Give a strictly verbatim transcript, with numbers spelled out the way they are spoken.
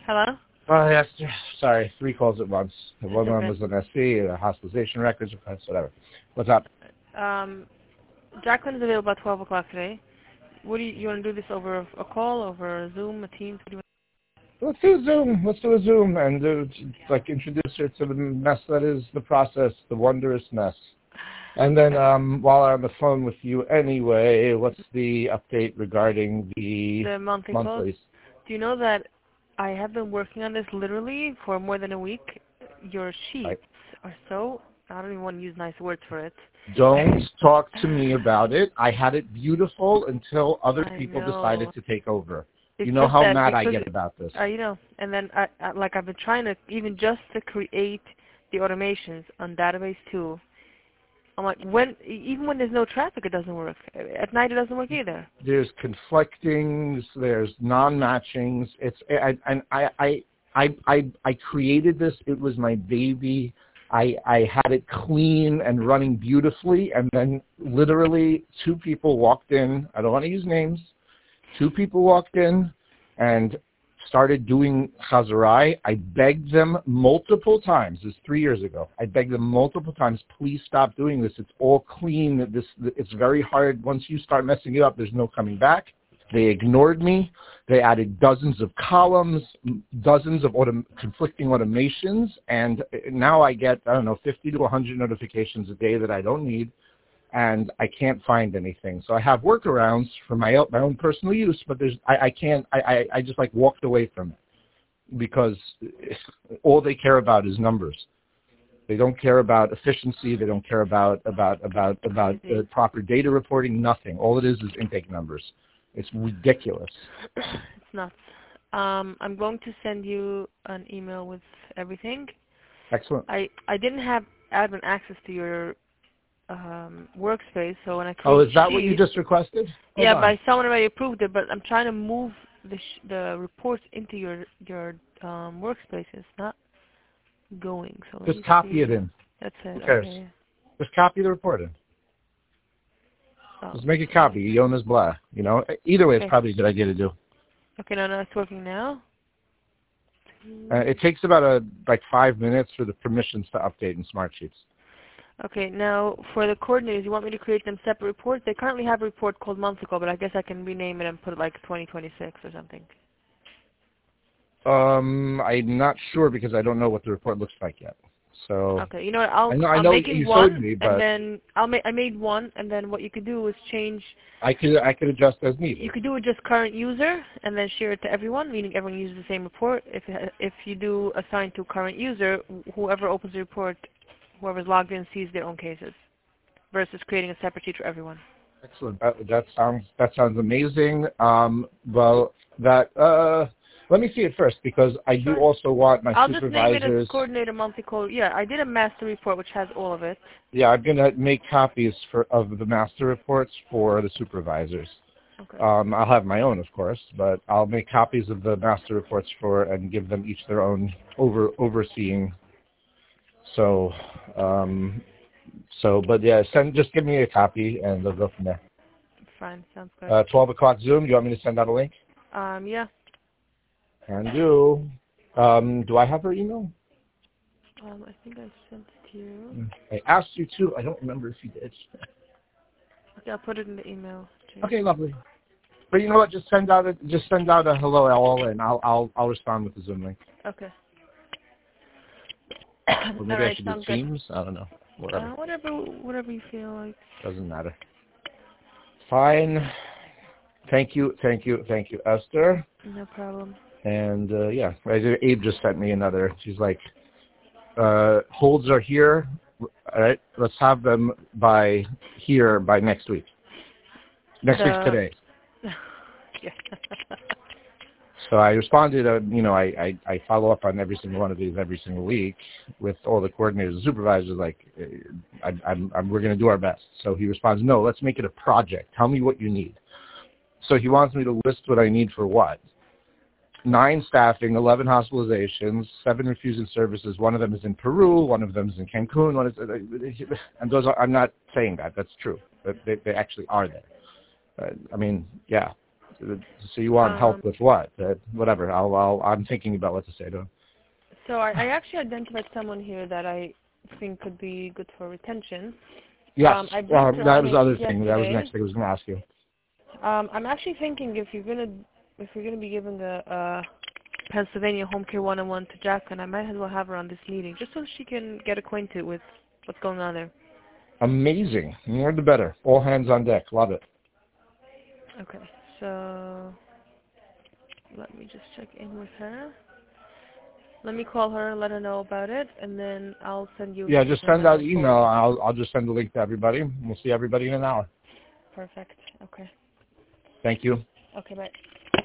Hello? Oh, yes. Sorry, three calls at once. It's One of them okay. was an S C, a hospitalization records request, whatever. What's up? Um, Jacqueline is available at twelve o'clock today. What do you, you want to do this over a call, over a Zoom, a Teams? What do you Let's do a Zoom. Let's do a Zoom and do, like introduce her to the mess that is the process, the wondrous mess. And then um, while I'm on the phone with you anyway, what's the update regarding the, The monthly calls? monthlies? Do you know that I have been working on this literally for more than a week? Your I, sheets are so, I don't even want to use nice words for it. don't talk to me about it. I had it beautiful until other I people know. decided to take over. It's You know just how that mad I because, get about this. uh, you know, and then I, I, like I've been trying to, even just to create the automations on database two. I'm like, when, even when there's no traffic, it doesn't work. At night, it doesn't work either. There's conflictings. There's non-matchings. It's I and I I I I I created this. It was my baby. I I had it clean and running beautifully, and then literally two people walked in. I don't want to use names. Two people walked in and started doing Chazarai. I begged them multiple times. This is three years ago. I begged them multiple times, please stop doing this. It's all clean. This, it's very hard. Once you start messing it up, there's no coming back. They ignored me. They added dozens of columns, dozens of autom- conflicting automations, and now I get, I don't know, fifty to one hundred notifications a day that I don't need, and I can't find anything. So I have workarounds for my own, my own personal use, but there's I, I can't, I, I, I just like walked away from it because all they care about is numbers. They don't care about efficiency. They don't care about, about, about, about uh, proper data reporting, nothing. All it is is intake numbers. It's ridiculous. It's nuts. Um, I'm going to send you an email with everything. Excellent. I, I didn't have admin access to your um, workspace, so when I create Oh, is that sheets, what you just requested? Hold yeah, on. by someone already approved it, but I'm trying to move the sh the reports into your your um, workspace. It's not going. So let Just me copy see. it in. That's it. Who cares? Okay. Just copy the report in. Oh, Just make a copy. Jonas blah. You know. Either way, it's okay. probably a good idea to do. Okay, no, no, it's working now. Uh, it takes about a like five minutes for the permissions to update in Smartsheets. Okay, now for the coordinators, you want me to create them separate reports? They currently have a report called monthly call, but I guess I can rename it and put it like twenty twenty-six or something. Um, I'm not sure because I don't know what the report looks like yet. So Okay, you know what? I'll I know I I'm know making you one, showed me, and but then I'll make I made one, and then what you could do is change. I could I could adjust as needed. You could do it just current user, and then share it to everyone, meaning everyone uses the same report. If if you do assign to current user, whoever opens the report, whoever's logged in sees their own cases, versus creating a separate sheet for everyone. Excellent. That, that sounds that sounds amazing. Um, well, that uh, let me see it first because I do also want my I'll just name it as supervisors. coordinator monthly call. Yeah, I did a master report which has all of it. Yeah, I'm gonna make copies for of the master reports for the supervisors. Okay. Um, I'll have my own, of course, but I'll make copies of the master reports for and give them each their own over overseeing. So, um, so, but yeah, send just give me a copy and they'll go from there. Fine, sounds good. Uh, twelve o'clock Zoom. Do you want me to send out a link? Um, yeah. Can do. Um, do I have her email? Um, I think I sent it to you. I asked you to. I don't remember if you did. Okay, I'll put it in the email. Jane. Okay, lovely. But you know what? Just send out a just send out a hello all, and I'll I'll I'll respond with the Zoom link. Okay. Or maybe All I right, should do sounds good. Teams. I don't know. Whatever. Uh, whatever, whatever you feel like. Doesn't matter. Fine. Thank you, thank you, thank you, Esther. No problem. And uh, yeah, Abe just sent me another. She's like, uh, holds are here. All right, let's have them by here by next week. Next The... week's today. Yeah. So I responded, uh, you know, I, I, I follow up on every single one of these every single week with all the coordinators and supervisors, like, uh, I, I'm, I'm, we're going to do our best. So he responds, no, let's make it a project. Tell me what you need. So he wants me to list what I need for what? Nine staffing, eleven hospitalizations, seven refusing services. One of them is in Peru, one of them is in Cancun. One is, and those are, I'm not saying that. That's true. But they, they actually are there. Uh, I mean, yeah. So you want Um, help with what? Uh, whatever. I'll, I'll, I'm thinking about what to say to him. So I, I actually identified someone here that I think could be good for retention. Yes, um, I uh, briefed her that on was it the other thing. That was yesterday. the next thing I was going to ask you. Um, I'm actually thinking if you're gonna if you're gonna be giving a, a Pennsylvania Home Care one oh one to Jacqueline, I might as well have her on this meeting just so she can get acquainted with what's going on there. Amazing. More the better. All hands on deck. Love it. Okay, so let me just check in with her. Let me call her, let her know about it, and then I'll send you. Yeah, just an send out email. email. I'll, I'll just send the link to everybody. We'll see everybody in an hour. Perfect. Okay. Thank you. Okay. Bye.